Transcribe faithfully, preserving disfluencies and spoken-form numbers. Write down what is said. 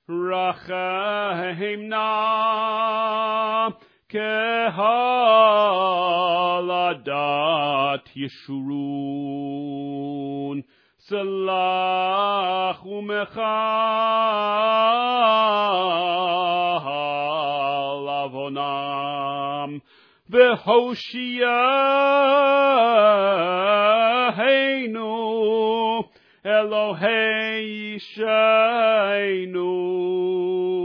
Rachem na kehaladat Yeshurun Salach umechal avonam v'hoshiyaheinu Elohei Yishaynu